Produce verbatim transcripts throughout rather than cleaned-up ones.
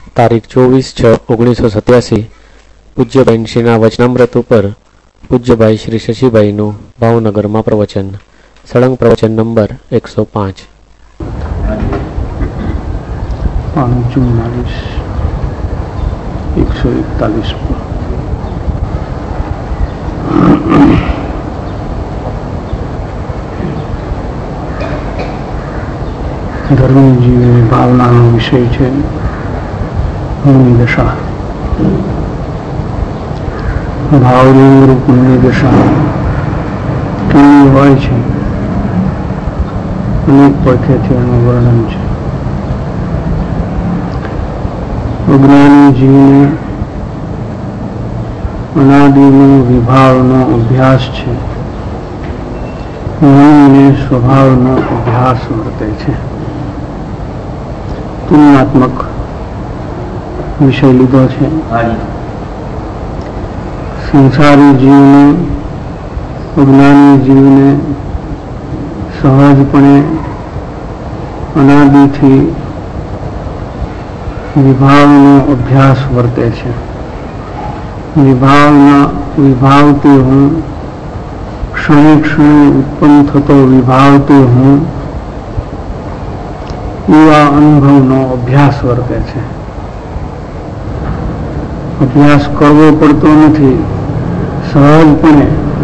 તારીખ ચોવીસ છ ઓગણીસો સત્યાસી પૂજ્યબેન શ્રીના વચનામૃત ઉપર પૂજ્યભાઈ શ્રી શશીભાઈનું ભાવનગરમાં પ્રવચન. સળંગ પ્રવચન નંબર એકસો પાંચ. ચુમ્માલીસ એકસો એકતાલીસ ધર્મી જીવની ભાવનાનો વિષય છે પુણ્ય દશા. ભાવલિંગ પુણ્ય દશા કેવી હોય છે અનેક પડખેથી એનું વર્ણન છે. અજ્ઞાની જીવને અનાદિનો વિભાવનો અભ્યાસ છે, મનને સ્વભાવનો અભ્યાસ વર્તે છે. તુલનાત્મક વિષય લીધો છે. સંસારી જીવને અજ્ઞાની જીવને સહજપણે અનાદિથી વિભાવનો અભ્યાસ વર્તે છે. વિભાવના વિભાવતી હું, ક્ષણે ક્ષણે ઉત્પન્ન થતો વિભાવતી હું, એવા અનુભવનો અભ્યાસ વર્તે છે. અભ્યાસ કરવો પડતો નથી. સહજપણે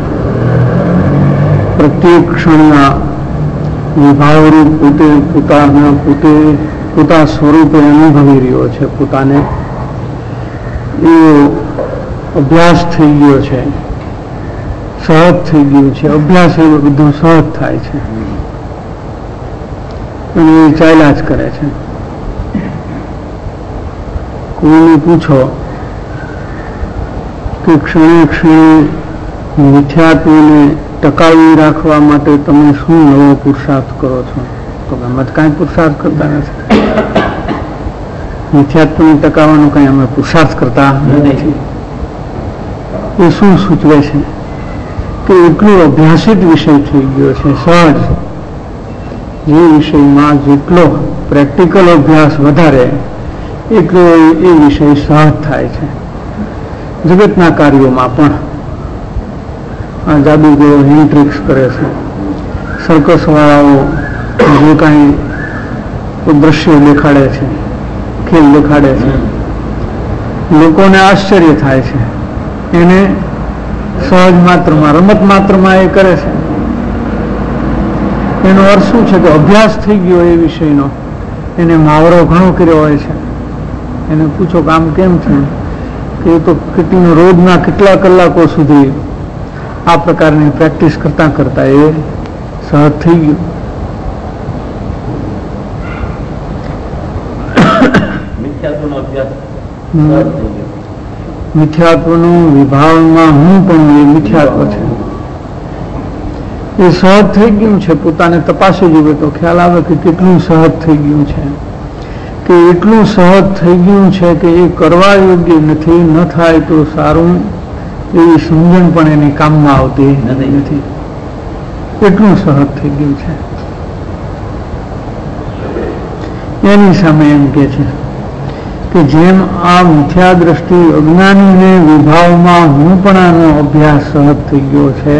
પ્રત્યેક ક્ષણના વિભાવરૂપ પોતે પોતાના પોતે પોતા સ્વરૂપે અનુભવી રહ્યો છે. પોતાને એવો અભ્યાસ થઈ ગયો છે, સહજ થઈ ગયું છે. અભ્યાસ એવો બધું સહજ થાય છે અને એ ચાલ્યા જ કરે છે. કોઈને પૂછો કે ક્ષણે ક્ષણે મિથ્યાત્વને ટકાવી રાખવા માટે તમે શું નવો પુરુષાર્થ કરો છો? તો અમે કાંઈ પુરુષાર્થ કરતા નથી. મિથ્યાત્વને ટકાવવાનો કઈ અમે પુરુષાર્થ કરતા નથી. એ શું સૂચવે છે કે એટલો અભ્યાસિત વિષય થઈ ગયો છે. સહજ જે વિષયમાં જેટલો પ્રેક્ટિકલ અભ્યાસ વધારે એટલો એ વિષય સહજ થાય છે. જગતના કાર્યોમાં પણ આ જાદુગરો હેન્ટ્રિક્સ કરે છે, સર્કસ વાળાઓ જે કાંઈ દ્રશ્યો દેખાડે છે, ખેલ દેખાડે છે, લોકોને આશ્ચર્ય થાય છે. એને સહજ માત્રમાં, રમત માત્રમાં એ કરે છે. એનો અર્થ શું છે કે અભ્યાસ થઈ ગયો એ વિષયનો. એને મહાવરો ઘણો કર્યો હોય છે. એને પૂછો કે આમ કેમ થયું, કે એ તો કેટલી રોજના કેટલા કલાકો સુધી આ પ્રકારની પ્રેક્ટિસ કરતા કરતા એ સહજ થઈ ગયું. મિથ્યાત્વનું વિભાવમાં હું પણ એ મિથ્યાત્વ છે. એ સહજ થઈ ગયું છે. પોતાને તપાસી જોઈએ તો ખ્યાલ આવે કે કેટલું સહજ થઈ ગયું છે. કે એટલું સહજ થઈ ગયું છે કે એ કરવા યોગ્ય નથી. ન થાય તો સારું એવી સમજણ પણ એની કામમાં આવતી નથી. એટલું સહજ થઈ ગયું છે. એની સામે એમ કે છે કે જેમ આ મિથ્યા દ્રષ્ટિ અજ્ઞાનીને વિભાવમાં હુંપણાનો અભ્યાસ સહજ થઈ ગયો છે,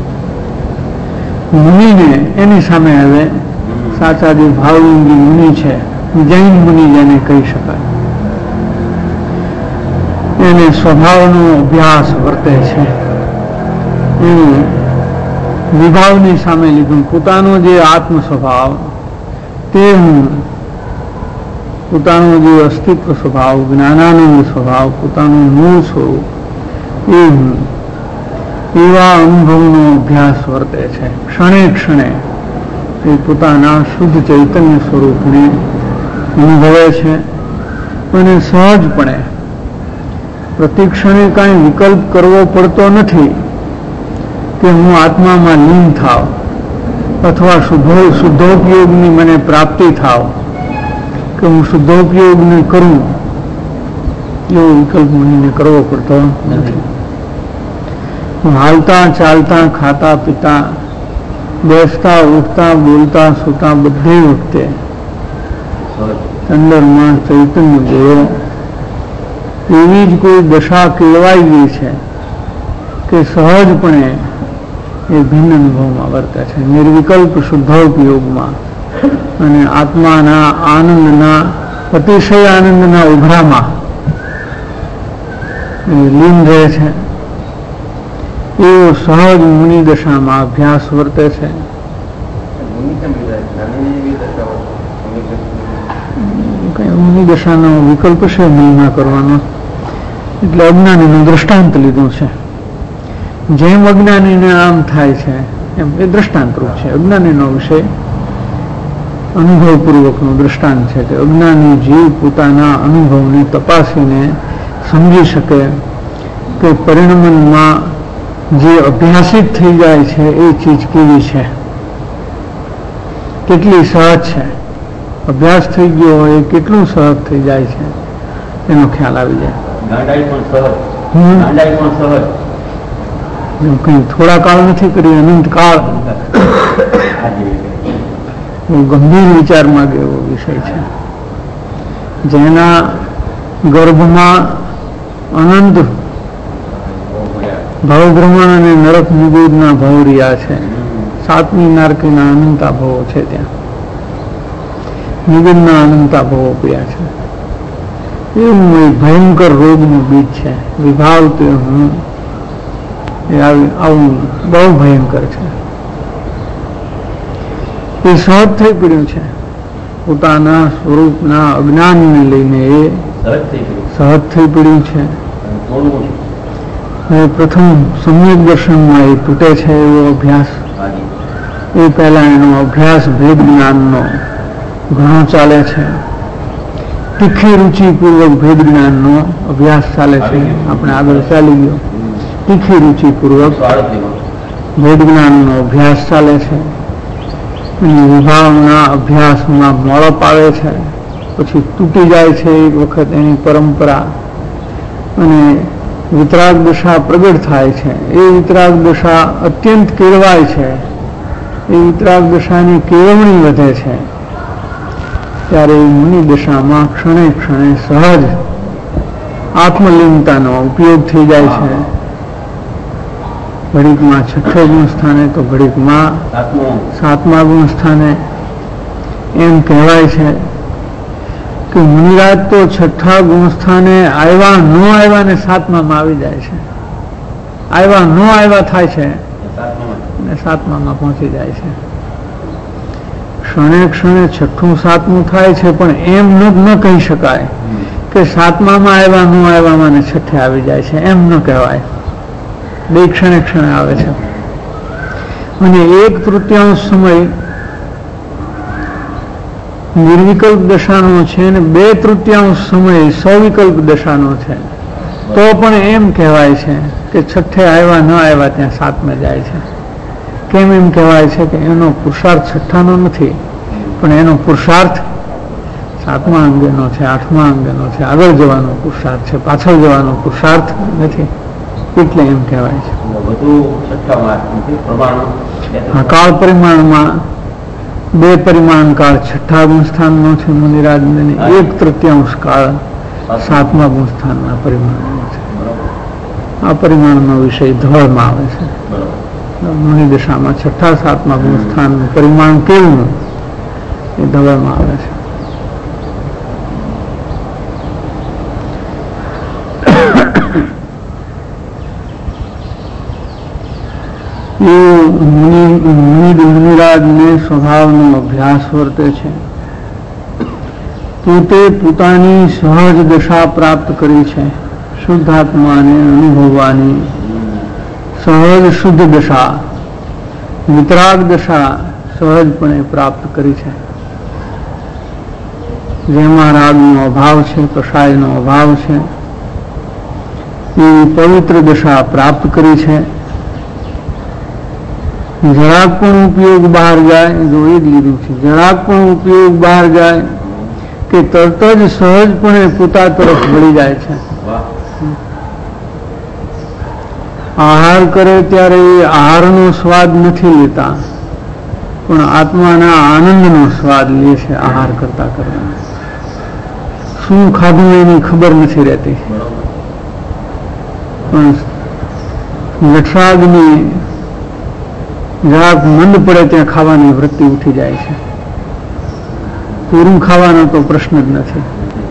મુનિને એની સામે હવે સાચા જે ભાવલિંગી મુનિ છે, જૈન મુનિ જેને કહી શકાય, એને સ્વભાવનો અભ્યાસ વર્તે છે. એનું વિભાવની સામે લીધું પોતાનો જે આત્મ સ્વભાવ, તે હું, પોતાનો જે અસ્તિત્વ સ્વભાવ, જ્ઞાનાનંદ સ્વભાવ, પોતાનું મૂળ સ્વરૂપ, એ હું, એવા અનુભવનો અભ્યાસ વર્તે છે. ક્ષણે ક્ષણે એ પોતાના શુદ્ધ ચૈતન્ય સ્વરૂપને અનુભવે છે અને સહજપણે પ્રતિક્ષણે કાંઈ વિકલ્પ કરવો પડતો નથી કે હું આત્મામાં લીન થાવ અથવા શુદ્ધો શુદ્ધોપયોગની મને પ્રાપ્તિ થાવ, કે હું શુદ્ધોપયોગને કરું, એવો વિકલ્પ મને કરવો પડતો નથી. હાલતા ચાલતા ખાતા પીતા બેસતા ઉઠતા બોલતા સૂતા બધી વખતે અંદરમાં ચૈતન્ય જેવો એવી જ કોઈ દશા કેળવાઈ ગઈ છે કે સહજપણે એ ભિન્ન અનુભવમાં વર્તે છે, નિર્વિકલ્પ શુદ્ધોપયોગમાં અને આત્માના આનંદના અતિશય આનંદના ઉભરામાં લીન રહે છે. એવો સહજ મુનિ દશામાં અભ્યાસ વર્તે છે. મુનિ દશાનો વિકલ્પ છે મહિમા કરવાનો, એટલે અજ્ઞાનીનું દ્રષ્ટાંત લીધું છે. જેમ અજ્ઞાનીને આમ થાય છે એમ એ દ્રષ્ટાંત રૂપ છે. અજ્ઞાનીનો વિષય અનુભવપૂર્વકનું દ્રષ્ટાંત છે કે અજ્ઞાની જીવ પોતાના અનુભવને તપાસીને સમજી શકે કે પરિણમનમાં જે અભ્યાસિત થઈ જાય છે એ ચીજ કેવી છે, કેટલી સહજ છે. અભ્યાસ થઈ ગયો હોય એ કેટલું સહજ થઈ જાય છે એનો ખ્યાલ આવી જાય. કઈ થોડા કાળ નથી કરી, અનંત કાળ ગંભીર વિચાર માંગે એવો વિષય છે. જેના ગર્ભમાં અનંત ભવભ્રમણ અને નરક નિગોદના ભવ રહ્યા છે. સાતમી નારકીના અનંતા ભવો છે, ત્યાં નિગમના અનંતા ભવો પડ્યા છે. એવું એક ભયંકર રોગનું બીજ છે વિભાવ. તે હું એ આવું બહુ ભયંકર છે. એ સહજ થઈ પડ્યું છે પોતાના સ્વરૂપના અજ્ઞાનને લઈને. એ સહજ થઈ પડ્યું છે. હવે પ્રથમ સમ્યક દર્શનમાં એ તૂટે છે એવો અભ્યાસ. એ પહેલા એનો અભ્યાસ ભેદ જ્ઞાનનો ઘણો ચાલે છે. તીખી રુચિપૂર્વક ભેદ જ્ઞાનનો અભ્યાસ ચાલે છે. આપણે આગળ ચાલી ગયો. તીખી રુચિપૂર્વક ભેદ જ્ઞાનનો અભ્યાસ ચાલે છે. અને વિભાવના અભ્યાસમાં મોડપ આવે છે, પછી તૂટી જાય છે એક વખત એની પરંપરા, અને વિતરાગ દશા પ્રગટ થાય છે. એ વિતરાગ દશા અત્યંત કેળવાય છે. એ વિતરાગ દશાની કેળવણી વધે છે. ત્યારે એ મુનિ દશામાં ક્ષણે ક્ષણે સહજ આત્મલીનતાનો ઉપયોગ થઈ જાય છે. ઘડીકમાં છઠ્ઠો ગુણ સ્થાને તો ઘડીકમાં સાતમા ગુણ સ્થાને. એમ કહેવાય છે કે મુનિરાજ તો છઠ્ઠા ગુણ સ્થાને આવ્યા ન આવ્યા ને સાતમામાં આવી જાય છે. આવ્યા ન આવ્યા થાય છે અને સાતમામાં પહોંચી જાય છે. ક્ષણે ક્ષણે છઠ્ઠું સાતમું થાય છે, પણ એમ ન કહી શકાય કે સાતમામાં આવ્યા ન આવ્યામાં ને છઠ્ઠે આવી જાય છે. એમ ન કહેવાય. બે ક્ષણે ક્ષણે આવે છે. અને એક તૃતીયાંશ સમય નિર્વિકલ્પ દશાનો છે અને બે તૃતીયાંશ સમય સવિકલ્પ દશાનો છે. તો પણ એમ કહેવાય છે કે છઠ્ઠે આવ્યા ન આવ્યા ત્યાં સાતમે જાય છે. કેમ એમ કહેવાય છે કે એનો પુરુષાર્થ છઠ્ઠાનો નથી, પણ એનો પુરુષાર્થ સાતમા અંગેનો છે, આઠમા અંગેનો છે. આગળ જવાનો પુરુષાર્થ છે, પાછળ જવાનો પુરુષાર્થ નથી. એટલે એમ કહેવાય છે. કાળ પરિમાણમાં બે પરિમાણ કાળ છઠ્ઠા ગુણસ્થાનનો છે મુનિરાજને, એક તૃતીયાંશ કાળ સાતમા ગુણસ્થાનના પરિમાણનો છે. આ પરિમાણનો વિષય ધવળમાં આવે છે. મુનિ દશામાં છઠ્ઠા સાતમા ગુણસ્થાનનું પરિમાણ કેવું એ ધવળમાં આવે છે. મુનિરાજને સ્વભાવનો અભ્યાસ વર્તે છે. પોતે પોતાની સહજ દશા પ્રાપ્ત કરી છે. શુદ્ધાત્માને અનુભવવાની સહજ શુદ્ધ દશા, વિતરાગ દશા સહજપણે પ્રાપ્ત કરી છે. જેમાં રાગનો અભાવ છે, કષાયનો અભાવ છે, એવી પવિત્ર દશા પ્રાપ્ત કરી છે. જરાક પણ ઉપયોગ બહાર જાય, જો એ જ લીધું છે, જરાક પણ ઉપયોગ બહાર જાય કે તરત જ સહજપણે પોતા તરફ વળી જાય છે. આહાર કરે ત્યારે એ આહારનો સ્વાદ નથી લેતા, પણ આત્માના આનંદનો સ્વાદ લે છે. આહાર કરતા કરતા શું ખાધું એની ખબર નથી રહેતી. પણ જઠરાગ્નિ જરાક મંદ પડે ત્યાં ખાવાની વૃત્તિ ઉઠી જાય છે. પૂરું ખાવાનો તો પ્રશ્ન જ નથી.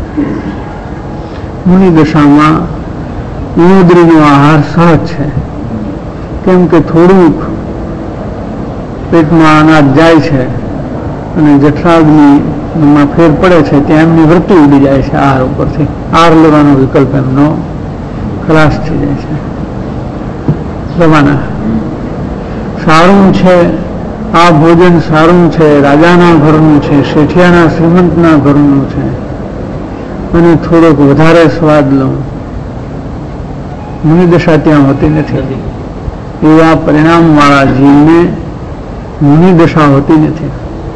મુનિ દશામાં ઇન્દ્રિયનો આહાર સહજ છે, કેમ કે થોડુંક પેટમાં અનાજ જાય છે અને જઠરાગ્નિમાં ફેર પડે છે ત્યાં એમની વૃત્તિ ઉડી જાય છે. આહાર ઉપરથી આહાર લેવાનો વિકલ્પ એમનો ખલાસ થઈ જાય છે. રવાના સારું છે, આ ભોજન સારું છે, રાજાના ઘરનું છે, શેઠિયાના શ્રીમંતના ઘરનું છે અને થોડોક વધારે સ્વાદ લઉં. મુનિદશા ત્યાં હોતી નથી. એવા પરિણામ વાળા જીવને મુનિદશા હોતી નથી.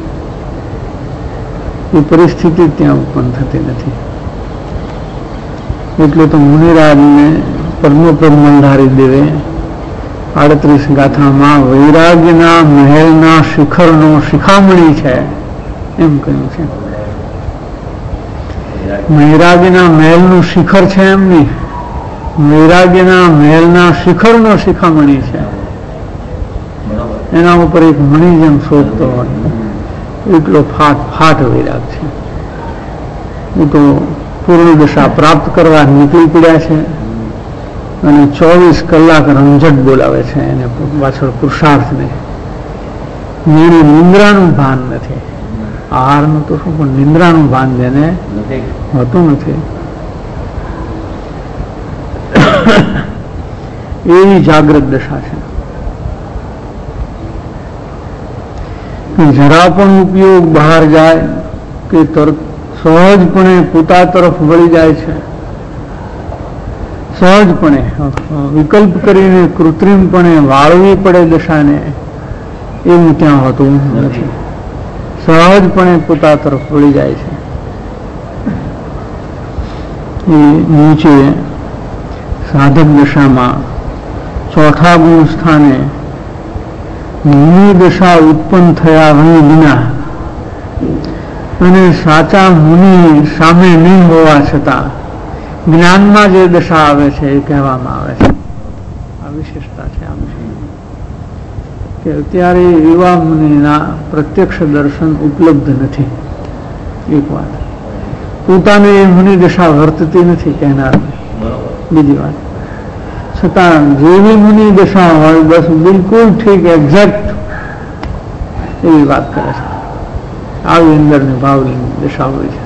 એ પરિસ્થિતિ ત્યાં ઉત્પન્ન થતી નથી. એટલે તો મુનિરાજને પદ્મપ્રમંધારી દેવે આડત્રીસ ગાથામાં વૈરાગ્યના મહેલના શિખરનો શિખામણી છે એમ કહ્યું છે. વૈરાગ્યના મહેલનું શિખર છે એમ નહીં, વૈરાગ્યના મહેલના શિખરનો શિખામણી છે. એના ઉપર એક મણી જેમ શોધતો હોય એટલો ફાટ ફાટ વૈરાગ છે. એ તો પૂર્ણ દશા પ્રાપ્ત કરવા નીકળી પડ્યા છે અને ચોવીસ કલાક રમઝટ બોલાવે છે એને પાછળ પુરુષાર્થને. એને નિંદ્રાનું ભાન નથી. આહારનું તો શું, પણ નિંદ્રાનું ભાન જેને હોતું નથી. એવી જાગ્રત દશા છે કે જરા પણ ઉપયોગ બહાર જાય કે તરત સહજપણે પોતા તરફ વળી જાય છે. સહજપણે વિકલ્પ કરીને કૃત્રિમપણે વાળવી પડે દશાને એવું ત્યાં હોતું નથી. સહજપણે પોતા તરફ વળી જાય છે. એ નીચે સાધક દશામાં ચોથા ગુણ સ્થાને મુનિ દશા ઉત્પન્ન થયા વિના અને સાચા મુનિ સામે નહીં હોવા છતાં જ્ઞાનમાં જે દશા આવે છે એ કહેવામાં આવે છે. આ વિશેષતા છે આમ કે અત્યારે એવા મુનિના પ્રત્યક્ષ દર્શન ઉપલબ્ધ નથી. એક વાત, પોતાને એ મુનિ દશા વર્તતી નથી કહેનાર. બીજી વાત, છતાં જેવી મુનિ દશા હોય બસ બિલકુલ ઠીક એક્ઝેક્ટ એવી વાત કરે છે. આવી અંદરની ભાવની દશા હોય છે.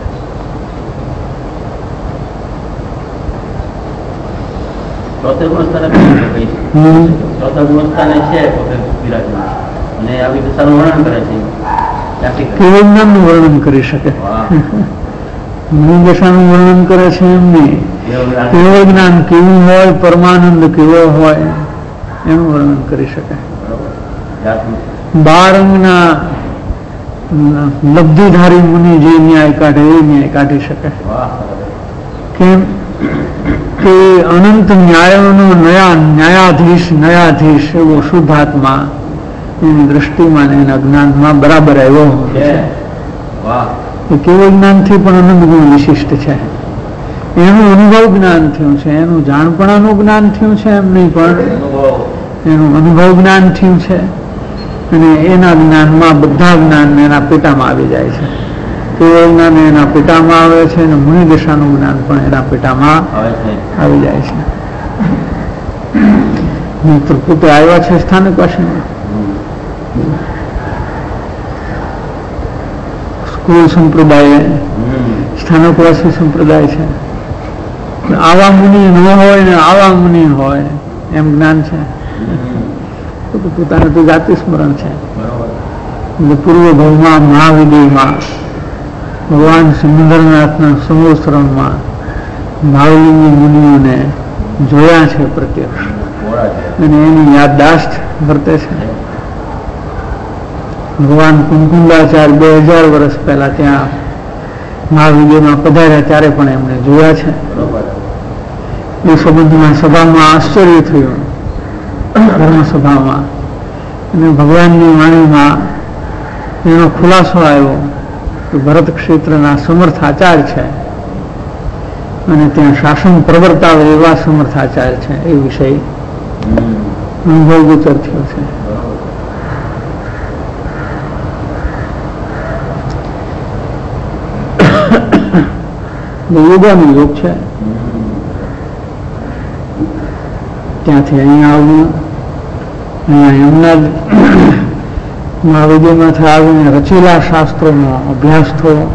કેવું જ્ઞાનનું વર્ણન કરી શકે? મુનિ દશાનું વર્ણન કરે છે એમની કેવું જ્ઞાન કેવું હોય, પરમાનંદ કેવો હોય એનું વર્ણન કરી શકે. બાર અંગના લબ્ધિધારી મુનિ જે ન્યાય કાઢે એ ન્યાય કાઢી શકે. કેમ કે અનંત ન્યાયોનો નયા ન્યાયાધીશ ન્યાયાધીશ એવો શુદ્ધાત્મા એની દ્રષ્ટિમાં એના જ્ઞાનમાં બરાબર આવ્યો છે. કેવળ જ્ઞાનથી પણ અનંત ગુણ વિશિષ્ટ છે. એનું અનુભવ જ્ઞાન થયું છે, એનું જાણપણાનું જ્ઞાન થયું છે એમ નહીં, પણ એનું અનુભવ જ્ઞાન થયું છે અને એના જ્ઞાનમાં બધા જ્ઞાન એના પેટામાં આવી જાય છે. કેવળ જ્ઞાન એના પેટામાં આવે છે અને મુનિ દશાનું જ્ઞાન પણ એના પેટામાં આવી જાય છે. મિત્ર પોતે આવ્યા છે સ્થાનક પાસે, સ્કૂલ સંપ્રદાય સ્થાનકવાસી સંપ્રદાય છે. આવા મુનિ ન હોય ને આવા મુનિ હોય એમ જ્ઞાન છે. પોતાને તો જાતિ સ્મરણ છે. પૂર્વ ભાવમાં મહાવિદયમાં ભગવાન સિમંદરનાથના સંવત્સરણમાં ભાવલિંગી મુનિઓને જોયા છે પ્રત્યક્ષ અને એની યાદદાસ્ત વર્તે છે. ભગવાન કુંકુંદાચાર્ય બે હજાર વર્ષ પહેલા ત્યાં મહાવિદ્યમાં પધાર્યા ત્યારે પણ એમણે જોયા છે. એ સંબંધમાં સભામાં આશ્ચર્ય થયું, ધર્મસભામાં, અને ભગવાનની વાણીમાં એનો ખુલાસો આવ્યો કે ભરત ક્ષેત્રના સમર્થ આચાર્ય છે અને ત્યાં શાસન પ્રવર્તાવે એવા સમર્થાચાર્ય છે એ વિષય અનુભવ ગોચર થયો છે. યોગાનો યોગ છે. ત્યાંથી અહીંયા આવ્યું, અહીંયા એમના મહાવિદ્યમાંથી આવીને રચેલા શાસ્ત્રોનો અભ્યાસ થયો.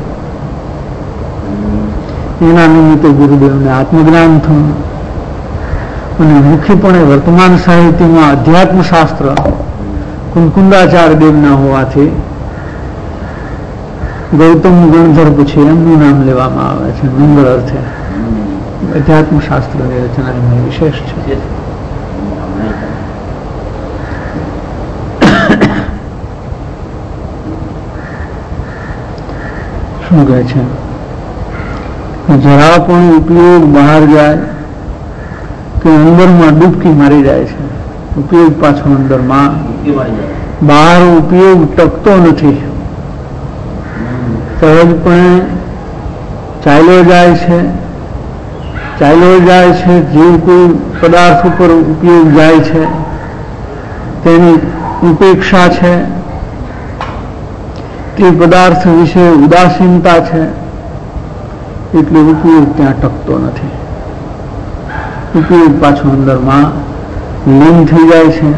એના નિમિત્તે ગુરુદેવને આત્મજ્ઞાન થયું અને મુખ્યપણે વર્તમાન સાહિત્યમાં અધ્યાત્મ શાસ્ત્ર કુંકુંદાચાર્ય દેવના હોવાથી ગૌતમ ગણધર પછી એમનું નામ લેવામાં આવે છે. મંગળ અર્થે અધ્યાત્મ શાસ્ત્રની રચના એમની વિશેષ છે. શું કહે છે? જરા પણ ઉપયોગ બહાર જાય કે અંદરમાં ડૂબકી મારી જાય છે. ઉપયોગ પાછો અંદરમાં, બહાર ઉપયોગ ટકતો નથી. સહજપણે ચાલ્યો જાય છે, ચાલ્યો જાય છે. જે કોઈ પદાર્થ ઉપર ઉપયોગ જાય છે તેની ઉપેક્ષા છે, તે પદાર્થ વિશે ઉદાસીનતા છે, એટલે ઉપયોગ ત્યાં ટકતો નથી. ઉપયોગ પાછો અંદરમાં લીન થઈ જાય છે.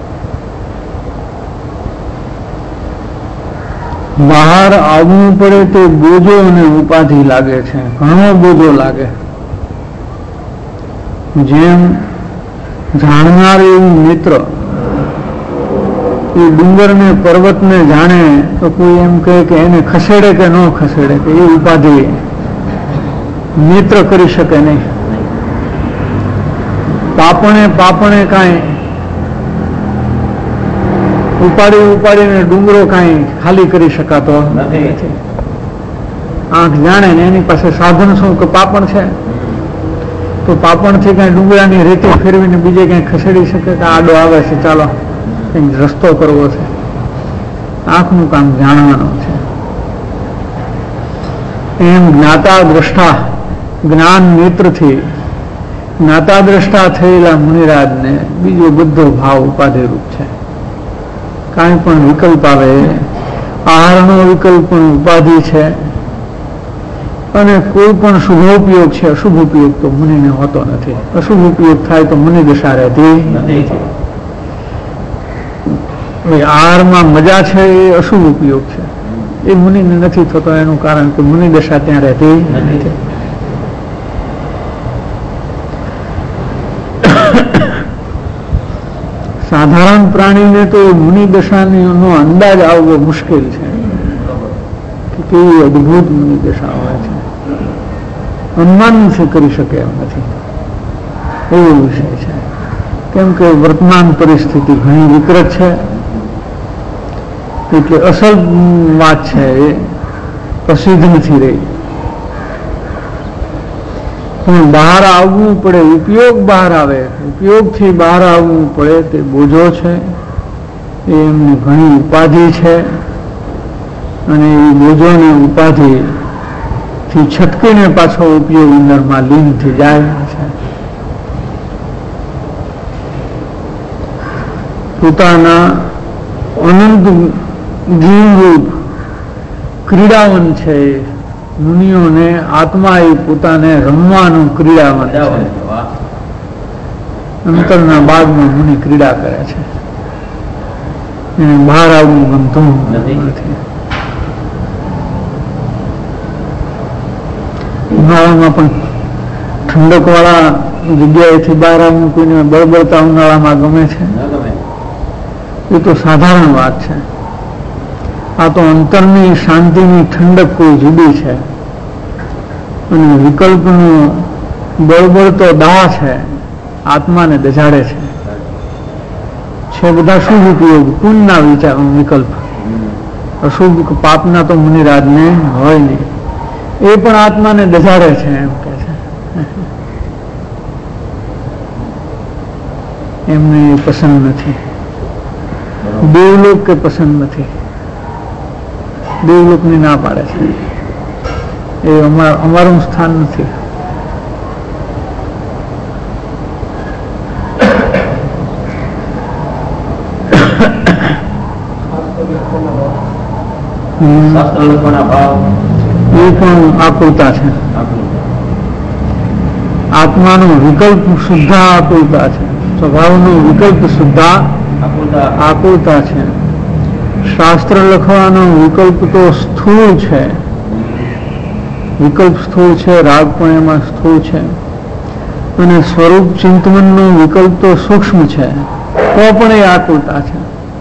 બહાર આવવું પડે તે બોજો અને ઉપાધિ લાગે છે, ઘણો બોજો લાગે. જેમ જાણનાર એવું મિત્ર એ ડુંગર ને પર્વત ને જાણે તો કોઈ એમ કહે કે એને ખસેડે કે ન ખસેડે, કે એ ઉપાધિ મિત્ર કરી શકે નહીં. પાપણે પાપણે કાંઈ ઉપાડી ઉપાડીને ડુંગરો કાંઈ ખાલી કરી શકાતો નથી. આંખ જાણે ને એની પાસે સાધન શું કે પાપણ છે, તો પાપણથી કાંઈ ડુંગરાની રેતી ફેરવીને બીજે ક્યાંય ખસેડી શકે કે આડો આવે છે, ચાલો કંઈક રસ્તો કરવો છે. આંખનું કામ જાણવાનું છે. એમ જ્ઞાતા દ્રષ્ટા જ્ઞાન નેત્રથી જ્ઞાતા દ્રષ્ટા થયેલા મુનિરાજને બીજો બધો ભાવ ઉપાધિરૂપ છે. કાંઈ પણ વિકલ્પ આવે, આહારનો વિકલ્પ પણ ઉપાધિ છે, અને કોઈ પણ શુભોપયોગ છે, અશુભ ઉપયોગ તો મુનિને હોતો નથી. અશુભ ઉપયોગ થાય તો મુનિ દશા રહેતી નથી. આહારમાં મજા છે એ અશુભ ઉપયોગ છે, એ મુનિને નથી થતો. એનું કારણ કે મુનિ દશા ત્યાં રહેતી નથી. સાધારણ પ્રાણીને તો મુનિ દશાનો અંદાજ આવવો મુશ્કેલ છે કે કેવી અદભુત મુનિ દશા હોય છે. અનુમાન નથી કરી શકે એમ નથી. એવો વિષય છે. કેમ કે વર્તમાન પરિસ્થિતિ ઘણી વિકૃત છે, એટલે અસલ વાત છે એ પ્રસિદ્ધ નથી રહી. પણ બહાર આવવું પડે, ઉપયોગ બહાર આવે, ઉપયોગથી બહાર આવવું પડે તે બોજો છે, એ એમની ઘણી ઉપાધિ છે. અને એ બોજો ને ઉપાધિથી છટકીને પાછો ઉપયોગ અંદરમાં લીન થઈ જાય છે. પોતાના અનંત જીવરૂપ ક્રીડાવન છે. મુનિઓને આત્મા એ પોતાને રમવાનું ક્રીડાવન છે. અંતરના બાગમાં મુનિ ક્રીડા કરે છે. એને બહાર આવવું ગમતું નથી. ઉનાળામાં પણ ઠંડક વાળા જગ્યાએથી બહાર આવવું કોઈને બળબડતા ઉનાળામાં ગમે છે? એ તો સાધારણ વાત છે. આ તો અંતરની શાંતિની ઠંડક કોઈ જુદી છે, અને વિકલ્પનો બળબડતો દાહ છે, આત્માને દજાડે છે. છે બધા શુભ ઉપયોગ, પુણ્યના વિચાર વિકલ્પ. અશુભ પાપના તો મુનિરાજને હોય નહીં. એ પણ આત્માને દજાડે છે એમ કે છે. એમને પસંદ નથી. દેવલોક કે પસંદ નથી. દેવલોકની ના પાડે છે. એ અમારું સ્થાન નથી. શાસ્ત્ર લખવાના ભાવ એ પણ આકુલતા છે. આત્માનો વિકલ્પ શુદ્ધા આકુલતા છે. સ્વભાવનો વિકલ્પ શુદ્ધા આકુલતા છે. શાસ્ત્ર લખવાનો વિકલ્પ તો સ્થૂળ છે, વિકલ્પ સ્થૂળ છે, રાગ પણ એમાં સ્થૂળ છે, અને સ્વરૂપ ચિંતનનો વિકલ્પ તો સૂક્ષ્મ છે, તો પણ એ આકુલતા છે.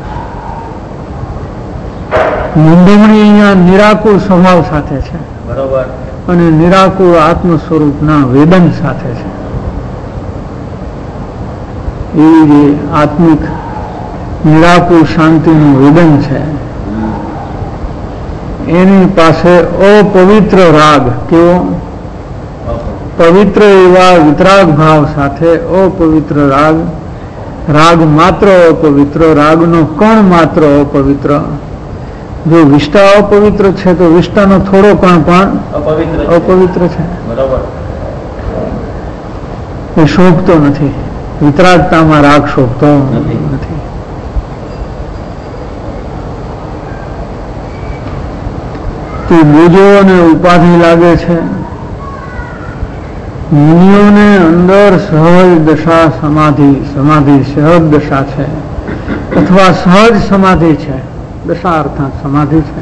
મૂંઢમણી અહીંયા નિરાકુળ સ્વભાવ સાથે છે, બરોબર, અને નિરાકુળ આત્મ સ્વરૂપના વેદન સાથે છે. એવી જે આત્મિક નિરાકુળ શાંતિનું વેદન છે, એની પાસે અપવિત્ર રાગ, કેવો પવિત્ર એવા વિતરાગ ભાવ સાથે અપવિત્ર રાગ, રાગ માત્ર અપવિત્ર, રાગનો કણ માત્ર અપવિત્ર. જો વિષ્ટા અપવિત્ર છે તો વિષ્ટાનો થોડો કણ પણ અપવિત્ર છે, બરોબર. એ શોભતો નથી. વિતરાગતામાં રાગ શોભતો નથી. તે બોજો અને ઉપાધિ લાગે છે. મુનિઓને અંદર સહજ દશા સમાધિ, સમાધિ સહજ દશા છે, અથવા સહજ સમાધિ છે. દશા અર્થાત સમાધિ છે.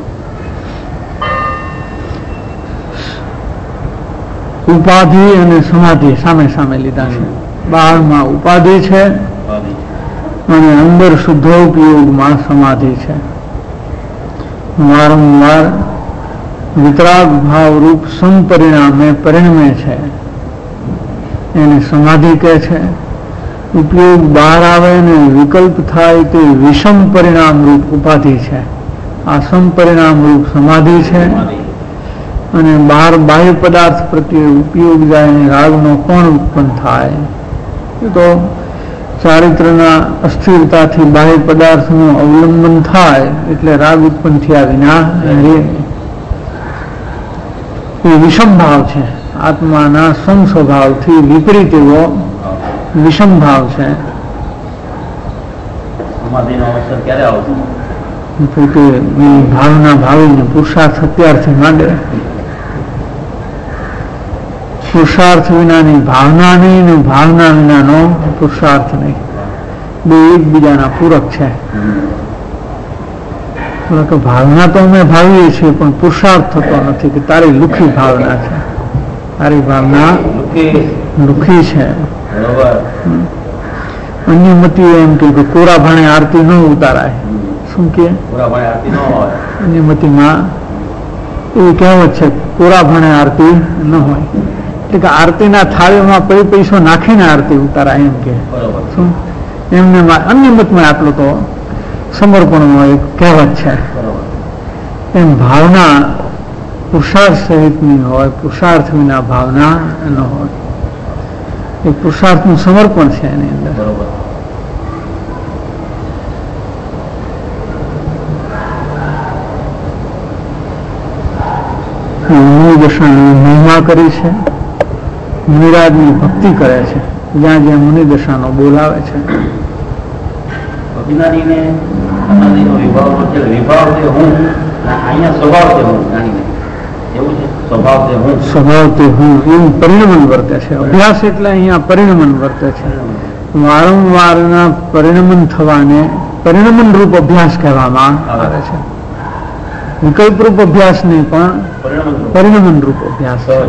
ઉપાધિ અને સમાધિ સામે સામે લીધા છે. બહારમાં ઉપાધિ છે અને અંદર શુદ્ધોપયોગમાં સમાધિ છે. વારંવાર વિતરાગ ભાવ રૂપ સંપરિણામે પરિણમે છે, એને સમાધિ કહે છે. ઉપયોગ બહાર આવે ને વિકલ્પ થાય તે વિષમ પરિણામ રૂપ ઉપાધિ છે. આ સંપરિણામ રૂપ સમાધિ છે. અને બહાર બાહ્ય પદાર્થ પ્રત્યે ઉપયોગ જાય ને રાગનો કોણ ઉત્પન્ન થાય, એ તો ચારિત્રના અસ્થિરતાથી બાહ્ય પદાર્થનું અવલંબન થાય એટલે રાગ ઉત્પન્ન થયા વિના એ વિષમ ભાવ છે. આત્માના સમ સ્વભાવથી વિપરીત એવો વિષમ ભાવ છે. ભાવના ભાવીને પુરુષાર્થ અત્યારથી માંડે. પુરુષાર્થ વિનાની ભાવના નહીં ને ભાવના વિનાનો પુરુષાર્થ નહીં, બે એકબીજાના પૂરક છે. ભાવના તો અમે ભાવીએ છીએ પણ પુરુષાર્થ થતો નથી કે તારી લુખી ભાવના છે, તારી ભાવના લુખી છે. અન્ય મતી એમ કે કોરા ભાણે આરતી ન ઉતારાય. શું કે અન્ય મતીમાં એવી કહેવત છે, કોરા ભાણે આરતી ન હોય, એટલે કે આરતીના થાળીમાં પૈ પૈસો નાખીને આરતી ઉતારાય એમ કે. શું એમને અન્ય મતમાં આટલું તો સમર્પણનો એક કહેવત છે. એમ ભાવના પુરુષાર્થ સહિતની હોય, પુરુષાર્થ વિના ભાવના ન હોય. એ પુરુષાર્થનું સમર્પણ છે એની અંદર. મુનિદશાની મહિમા કરી છે, મુનિરાજની ભક્તિ કરે છે, જ્યાં જ્યાં મુનિદશાનો બોલાવે છે. સ્વભાવ તે હું એવું પરિણમન વર્તે છે. અભ્યાસ એટલે અહીંયા પરિણમન વર્તે છે. વારંવારના પરિણમન થવાને પરિણમન રૂપ અભ્યાસ કહેવામાં આવે છે. વિકલ્પ રૂપ અભ્યાસ નહીં પણ પરિણમન રૂપ અભ્યાસ. સહજ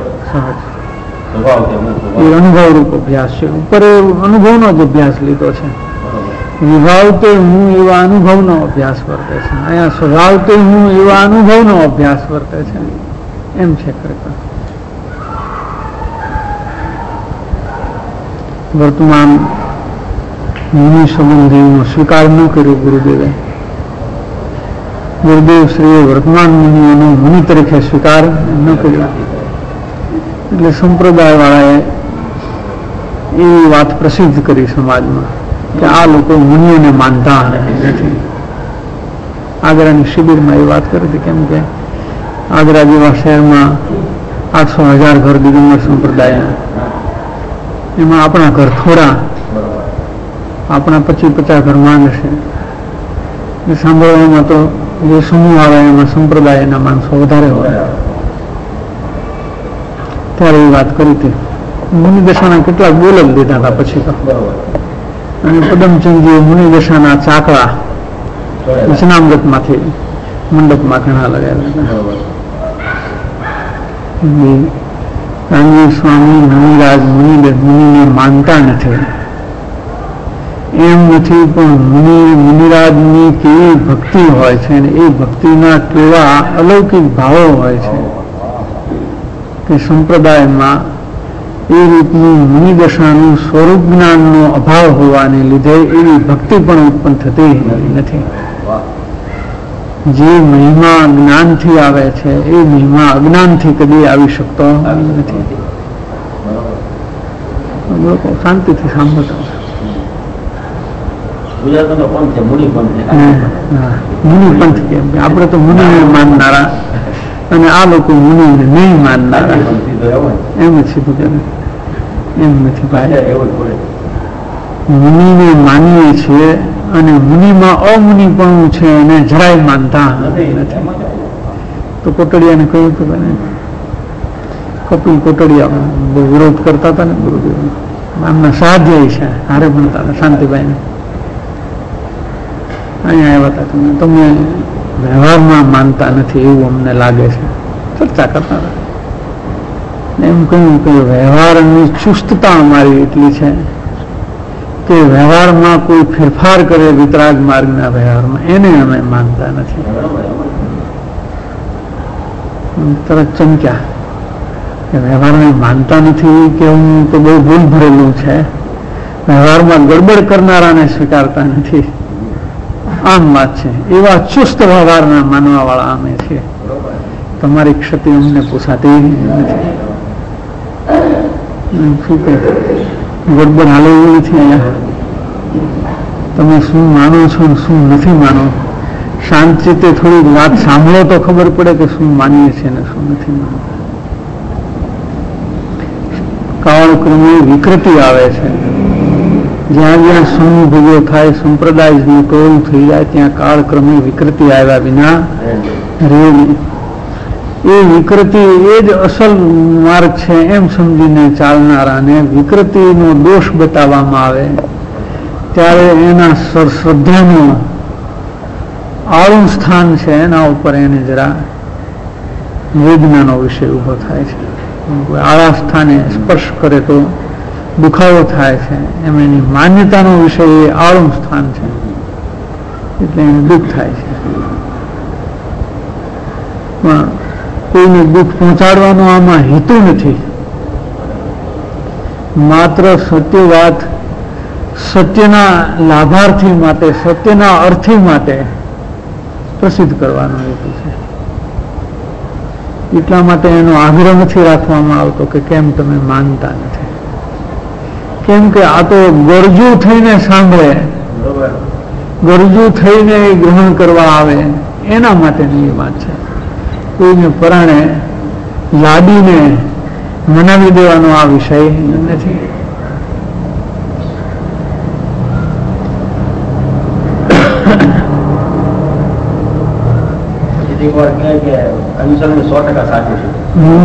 એ અનુભવ રૂપ અભ્યાસ છે. ઉપર અનુભવનો જ અભ્યાસ લીધો છે. વિભાવ તે હું એવા અનુભવનો અભ્યાસ વર્તે છે. અહીંયા સ્વભાવ તે હું એવા અનુભવનો અભ્યાસ વર્તે છે એમ છે. ખરેખર વર્તમાન મુનિ સંબંધીનો સ્વીકાર ન કર્યો ગુરુદેવે. ગુરુદેવ શ્રીએ વર્તમાન મુનિઓનો મુનિ તરીકે સ્વીકાર ન કર્યો, એટલે સંપ્રદાય વાળાએ એવી વાત પ્રસિદ્ધ કરી સમાજમાં કે આ લોકો મુનિઓને માનતા નથી. આગ્રાની શિબિરમાં એ વાત કરી હતી. કેમ કે આગ્રા જેવા શહેરમાં આઠસો હજાર ઘર દિગંબર સંપ્રદાયના, એમાં આપણા ઘર થોડા, આપણા પચીસ પચાસ ઘર માંગ છે. સાંભળવામાં તો જે સમૂહ આવે એમાં સંપ્રદાયના માણસો વધારે હોય. ત્યારે એ વાત કરી હતી. મુનિદશાના કેટલાક બોલ જ દીધા હતા પછી તો. અને પદમચંદજીએ મુનિદશાના ચાકડા વચનામૃતમાંથી મંડપમાં ઘણા લગાવ્યા હતા. કાનજી સ્વામી મુનિરાજ મુનિ મુનિને માનતા નથી એમ નથી, પણ મુનિ મુનિરાજની કેવી ભક્તિ હોય છે અને એ ભક્તિના કેવા અલૌકિક ભાવો હોય છે કે સંપ્રદાયમાં એ રીતનું મુનિદશાનું સ્વરૂપ જ્ઞાનનો અભાવ હોવાને લીધે એવી ભક્તિ પણ ઉત્પન્ન થતી નથી. જે મહિમા જ્ઞાનથી આવે છે એ મહિમા અજ્ઞાનથી કદી આવી શકતો નથી. લોકો શાંતિથી સાંભળતા મુનિ પંથ કેમ આપણે તો મુનિને માનનારા અને આ લોકો મુનિને નહીં માનનારા એમ જ સીધું કે એમ નથી ભાઈ. મુનિને માનીએ છીએ અને મુનિમાં અમુનિપણું છે એને જરાય માનતા નથી. તો કોટડિયાને કહ્યું હતું ને, કપિલ કોટડિયા બહુ વિરોધ કરતા હતા ને ગુરુદેવ, આમના સાધ્ય છે હારે ભણતા હતા શાંતિભાઈને. અહીંયા આવ્યા હતા તમે તમે વ્યવહારમાં માનતા નથી એવું અમને લાગે છે, ચર્ચા કરતા હતા. એમ કહ્યું કે વ્યવહારની ચુસ્તતા અમારી એટલી છે કે વ્યવહારમાં કોઈ ફેરફાર કરે વિતરાગ માર્ગના વ્યવહારમાં એને અમે માનતા નથી. તરત ચમક્યા કે વ્યવહારને માનતા નથી કે હું તો બહુ ભૂલ ભરેલું છે, વ્યવહારમાં ગડબડ કરનારાને સ્વીકારતા નથી, આમ વાત છે. એવા ચુસ્ત વ્યવહારના માનવા વાળા અમે છીએ, તમારી ક્ષતિ અમને પૂછાતી નથી. ગડબડ હાલે એવું નથી. અહીંયા તમે શું માનો છો ને શું નથી માનો, શાંતિતે થોડીક વાત સાંભળો તો ખબર પડે કે શું માનીએ છીએ ને શું નથી માનતા. કાળક્રમે વિકૃતિ આવે છે. જ્યાં જ્યાં સમૂહ ભેગો થાય, સંપ્રદાયનું ટોળું થઈ જાય, ત્યાં કાળક્રમે વિકૃતિ આવ્યા વિના રહે નહીં. એ વિકૃતિ એ જ અસલ માર્ગ છે એમ સમજીને ચાલનારાને વિકૃતિનો દોષ બતાવવામાં આવે ત્યારે એના શ્રદ્ધાનું આળું સ્થાન છે એના ઉપર એને જરા વેદનાનો વિષય ઉભો થાય છે. આળા સ્થાને સ્પર્શ કરે તો દુખાવો થાય છે, એમ એની માન્યતાનો વિષય એ આળું સ્થાન છે એટલે એને દુઃખ થાય છે. પણ કોઈને દુઃખ પહોંચાડવાનો આમાં હેતુ નથી, માત્ર સત્ય વાત સત્યના લાભાર્થી માટે, સત્યના અર્થી માટે પ્રસિદ્ધ કરવાનો હેતુ છે. એટલા માટે એનો આગ્રહ નથી રાખવામાં આવતો કે કેમ તમે માનતા નથી, કેમ કે આ તો ગરજુ થઈને સાંભળે, ગરજુ થઈને ગ્રહણ કરવા આવે એના માટેની એ વાત છે. કોઈને પરાણે લાદીને મનાવી દેવાનો આ વિષય નથી. સો ટકા સાચું છે,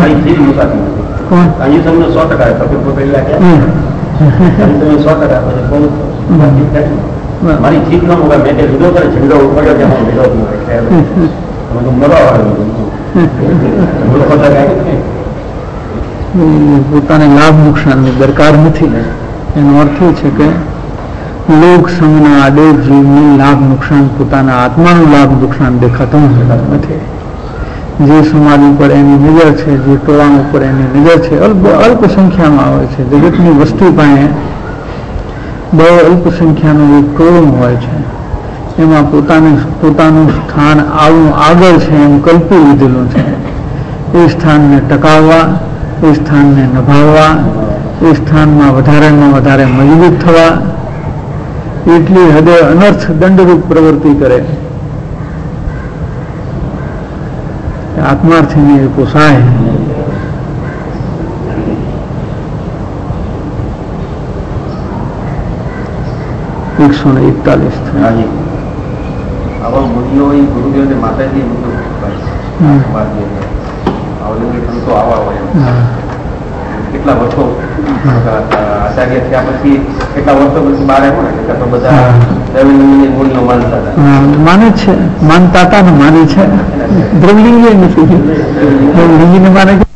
સો ટકા સો ટકા મારી જીત ન મુકા મેં લીધો કરે ઝંડો ઉપાડ્યો ત્યાં વિરોધ પોતાને લાભ નુકસાનની દરકાર નથી. એનો અર્થ એ છે કે લોક સંઘના આડે જીવને લાભ નુકસાન, પોતાના આત્માનું લાભ નુકસાન દેખાતું નથી. જે સમાજ ઉપર એની નજર છે, જે ટોળાં ઉપર એની નજર છે, અલ્પ અલ્પ સંખ્યામાં હોય છે. જગતની વસ્તી પાસે બહુ અલ્પ સંખ્યાનું એક ટોળું હોય છે, એમાં પોતાનું પોતાનું સ્થાન આવું આગળ છે એમ કલ્પી લીધેલું છે. એ સ્થાનને ટકાવવા, એ સ્થાનને નભાવવા, એ સ્થાનમાં વધારેમાં વધારે મજબૂત થવા, એટલી હદે અનર્થ દંડરૂપ પ્રવૃત્તિ કરે આત્માર્થીને એ પોસાય. એકસો ને એકતાલીસ આ મુનિઓ એ ગુરુદેવ ને માતાજી હમ. સંતો આવા હોય હા. કેટલા વર્ષો આચાર્ય થયા પછી કેટલા વર્ષો પછી બહાર આવ્યો ને એટલે તો બધા દ્રવિડની મૂળનો માનતા હતા. હા, માને છે, માનતા હતા ને માને છે. દ્રવલિંગી નથી, દ્રવલિંગીને માને છે.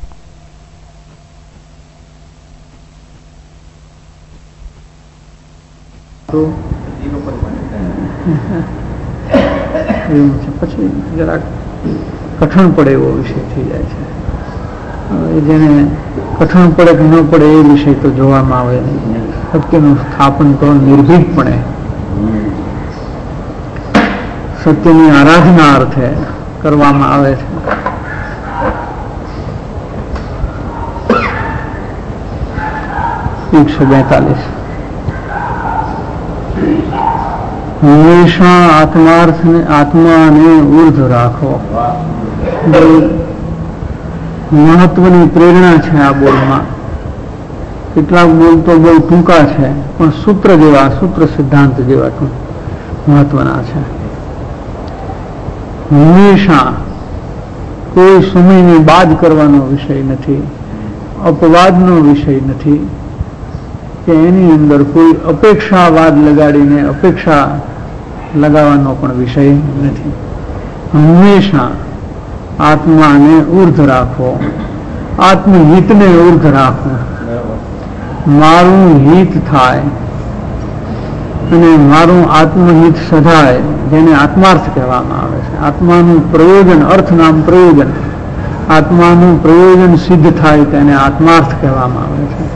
તો એ લોકોની માન્યતા. એવું છે. પછી જરાક કઠણ પડે એવો વિષય થઈ જાય છે. હવે જેને કઠણ પડે કે ન પડે એ વિષય તો જોવામાં આવે નહીં. સત્યનું સ્થાપન તો નિર્ભીકપણે સત્યની આરાધના અર્થે કરવામાં આવે છે. એકસો બેતાલીસ હંમેશા આત્માર્થ આત્માને ઉર્ધ રાખો. બહુ મહત્વની પ્રેરણા છે આ બોલમાં. કેટલાક બોલ તો બહુ ટૂંકા છે પણ સૂત્ર જેવા, સૂત્ર સિદ્ધાંત જેવા ટૂંક મહત્વના છે. હંમેશા કોઈ સમયને બાદ કરવાનો વિષય નથી, અપવાદનો વિષય નથી કે એની અંદર કોઈ અપેક્ષાવાદ લગાડીને અપેક્ષા લગાવવાનો પણ વિષય નથી. હંમેશા આત્માને ઉર્ધ રાખો, આત્મહિતને ઉર્ધ રાખો. મારું હિત થાય અને મારું આત્મહિત સધાય, જેને આત્માર્થ કહેવામાં આવે છે. આત્માનું પ્રયોજન, અર્થ નામ પ્રયોજન, આત્માનું પ્રયોજન સિદ્ધ થાય તેને આત્માર્થ કહેવામાં આવે છે.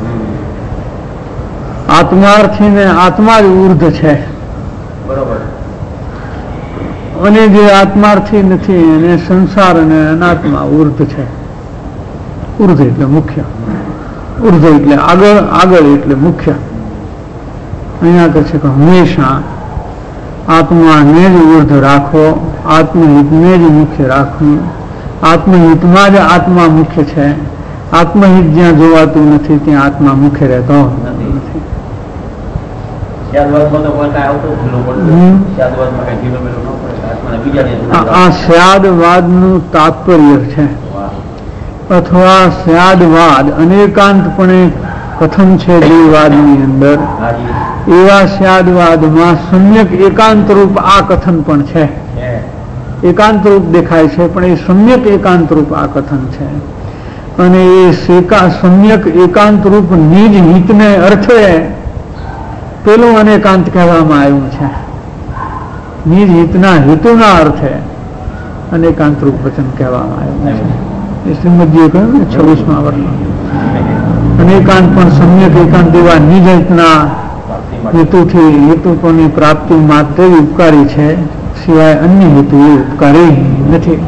આત્માર્થીને આત્મા જ ઉર્ધ છે, બરોબર. અને જે આત્માર્થી નથી એને સંસાર અને અનાત્મા ઉર્ધ છે. ઉર્ધ એટલે મુખ્ય, ઉર્ધ એટલે આગળ, આગળ એટલે મુખ્ય. અહીંયા કહે છે કે હંમેશા આત્માને જ ઉર્ધ રાખો, આત્મહિતને જ મુખ્ય રાખવું. આત્મહિતમાં જ આત્મા મુખ્ય છે. આત્મહિત જ્યાં જોવાતું નથી ત્યાં આત્મા મુખ્ય રહેતો નથી. સ્યાદવાદમાં તો કોઈ કાંઈ આવતું જ ન પડતું. હમ. સ્યાદવાદમાં કાંઈ ઢીલો મેલો ન પડે. આત્માને બીજાને આ- આ સ્યાદવાદનું તાત્પર્ય છે. વાહ. અથવા સ્યાદવાદ અનેકાંતપણે કથન છે જીવવાદની અંદર, હાજી. એવા સ્યાદવાદમાં સમ્યક એકાંત રૂપ આ કથન પણ છે. છે. એકાંત રૂપ દેખાય છે પણ એ સમ્યક એકાંત રૂપ આ કથન છે. અને એ સેકા- સમ્યક એકાંત રૂપ નિજ હિતને અર્થે પેલું અનેકાંત કહેવામાં આવ્યું છે. નિજ હિતના હેતુના અર્થે અનેકાંત રૂપ વચન કહેવામાં આવ્યું છે. એ શ્રીમદજીએ કહ્યું ને છવ્વીસમાં વર્ષમાં અનેકાંત પણ સમ્યક એકાંત એવા નિજ હિતના હેતુથી હેતુની પ્રાપ્તિ માત્ર જ ઉપકારી છે, સિવાય અન્ય હેતુ એ ઉપકારી નથી.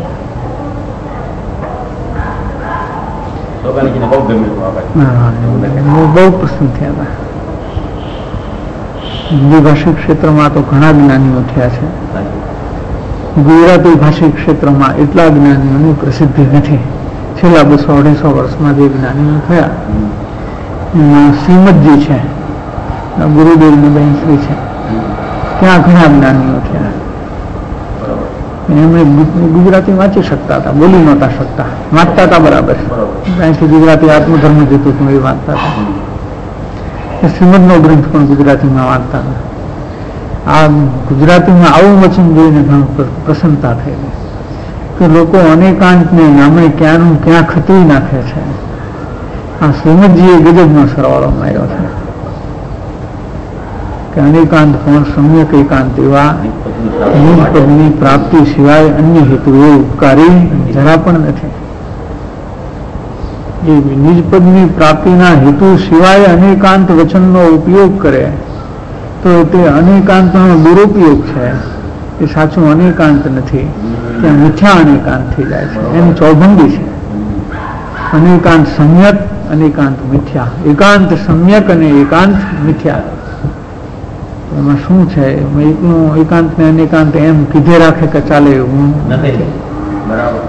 લોકાનીજીને બહુ ગમ્યું હતું આ ભાઈ. હા, હું બહુ પ્રસન્ન થયા હતા. હિન્દી ભાષિક ક્ષેત્રમાં તો ઘણા જ્ઞાનીઓ થયા છે. હાજી. ગુજરાતી ભાષિક ક્ષેત્રમાં એટલા જ્ઞાનીઓની પ્રસિદ્ધિ નથી. છેલ્લા બસો અઢીસો વર્ષમાં જે જ્ઞાનીઓ થયા હમ. એમાં શ્રીમદજી છે, ગુરુદેવની બેન શ્રી છે, ત્યાં ઘણા જ્ઞાનીઓ થયા. બરોબર. એમણે ગુ- ગુજરાતી વાંચી શકતા હતા, બોલી નહોતા શકતા, વાંચતા હતા બરાબર. બરોબર. ત્યાંથી ગુજરાતી આત્મધર્મ જતું હતું એ વાંચતા હતા. હમ. એ શ્રીમદનો ગ્રંથ પણ ગુજરાતીમાં વાંચતા હતા. આ ગુજરાતીમાં આવું વચન જોઈને ઘણું પ્ર- પ્રસન્નતા થયેલી કે લોકો અનેકાંતને નામે ક્યાંનું ક્યાં ખતરી નાખે છે. આ શ્રીમદજીએ ગજબનો સરવાળો માર્યો છે કે અનેકાંત પણ સમ્યક એકાંત એવા નિજ પદની પ્રાપ્તિ સિવાય અન્ય હેતુ એ ઉપકારી જરા પણ નથી. એ નિજ પદની પ્રાપ્તિના હેતુ સિવાય અનેકાંત વચનનો ઉપયોગ કરે તો તે અનેકાંતનો દુરુપયોગ છે. એ સાચું અનેકાંત નથી, ત્યાં મિથ્યા અનેકાંત થઈ જાય છે. એની ચોભંડી છે. અનેકાંત સમ્યક, અનેકાંત મિથ્યા. એકાંત સમ્યક અને એકાંત મિથ્યા. એમાં શું છે? એમાં એકનું એકાંત ને અનેકાંત એમ કીધે રાખે કે ચાલે એવું નથી. બરાબર.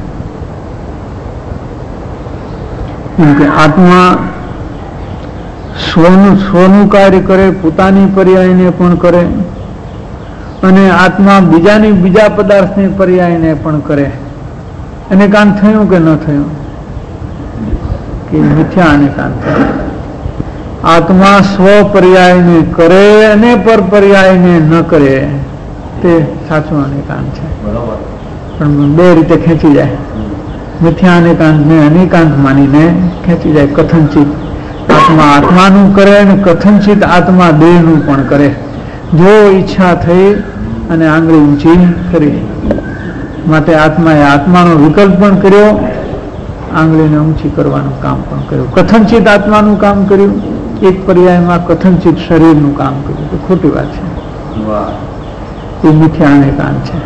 કેમ કે આત્મા સ્વનું સ્વનું કાર્ય કરે, પોતાની પર્યાયને પણ કરે, અને આત્મા બીજાની બીજા પદાર્થની પર્યાયને પણ કરે. એને કાન થયું કે ન થયું? કે મિથ્યા અને કાન થયું. આત્મા સ્વ પર્યાયને કરે અને પર પર્યાયને ન કરે તે સાચું અનેકાંત છે. પણ બે રીતે ખેંચી જાય. મિથ્યા અનેકાંત ને અનેકાંત માનીને ખેંચી જાય. કથનચિત આત્મા આત્માનું કરે અને કથનચિત આત્મા દેહનું પણ કરે. જો ઈચ્છા થઈ અને આંગળી ઊંચી કરી, માટે આત્માએ આત્માનો વિકલ્પ પણ કર્યો, આંગળીને ઊંચી કરવાનું કામ પણ કર્યું. કથનચિત આત્માનું કામ કર્યું, એક પર્યાયમાં કથનચિત શરીરનું કામ કર્યું. તો ખોટી વાત છે. એ મિથ્યા અનેકાંત છે.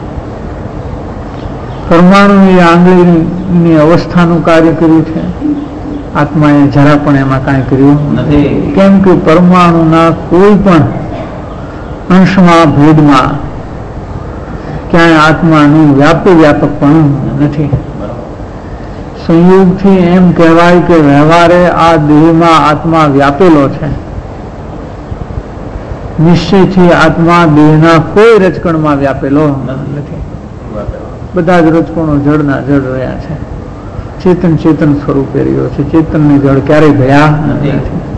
પરમાણુ એ આંગળીની અવસ્થાનું કાર્ય કર્યું છે. આત્માએ જરા પણ એમાં કાંઈ કર્યું નથી. કેમ કે પરમાણુના કોઈ પણ અંશમાં ભેદમાં ક્યાંય આત્માનું વ્યાપક વ્યાપક પણ નથી. સંયોગથી એમ કહેવાય કે વ્યવહારે આ દેહમાં આત્મા વ્યાપેલો છે. નિશ્ચયથી આત્મા દેહના કોઈ રજકણમાં વ્યાપેલો નથી. બધા જ રજકણો જળના જળ રહ્યા છે. ચેતન ચેતન સ્વરૂપે રહ્યો છે. ચેતનને જળ ક્યારેય ગયા નથી.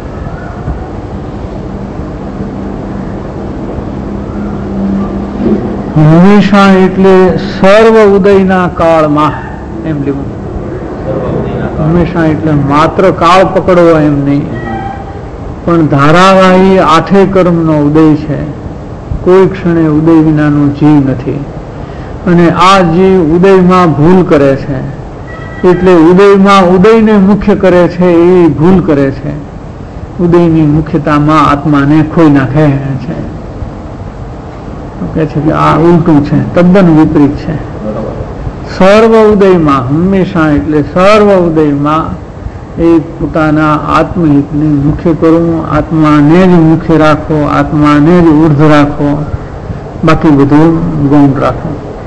હંમેશા એટલે સર્વ ઉદયના કાળમાં એમ લેવું. હંમેશા એટલે માત્ર કાળ પકડવો એમ નહીં, પણ ધારાવાહી આઠે કર્મનો ઉદય છે. કોઈ ક્ષણે ઉદય વિનાનો જીવ નથી. અને આ જીવ ઉદયમાં ભૂલ કરે છે, એટલે ઉદયમાં ઉદયને મુખ્ય કરે છે એ ભૂલ કરે છે. ઉદયની મુખ્યતામાં આત્માને ખોઈ નાખે છે. કહે છે કે આ ઉલટું છે, તદ્દન વિપરીત છે. સર્વ ઉદયમાં હંમેશા એટલે સર્વ ઉદયમાં એ પોતાના આત્મહિતને મુખ્ય કરવું, આત્માને જ મુખ્ય રાખો, આત્માને જ ઉર્ધ રાખો, બાકી બધું ગૌણ રાખો.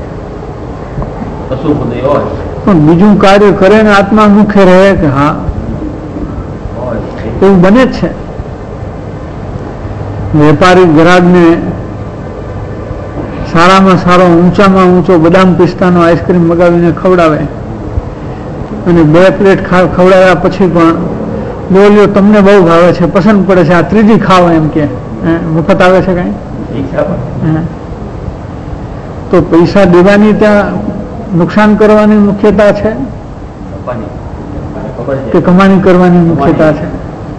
પણ બીજું કાર્ય કરે ને આત્મા મુખ્ય રહે કે હા, એવું બને જ છે. વેપારી ગ્રાહકને સારામાં સારો ઊંચામાં ઊંચો બદામ પિસ્તાનો આઈસ્ક્રીમ મગાવીને ખવડાવે, અને બે પ્લેટ ખવડાવ્યા પછી પણ બોલ્યો તમને બહુ ભાવે છે, પસંદ પડે છે, આ ત્રીજી ખાવ એમ કે મફત આવે છે કઈ? તો પૈસા દેવાની ત્યાં નુકસાન કરવાની મુખ્યતા છે કે કમાણી કરવાની મુખ્યતા છે?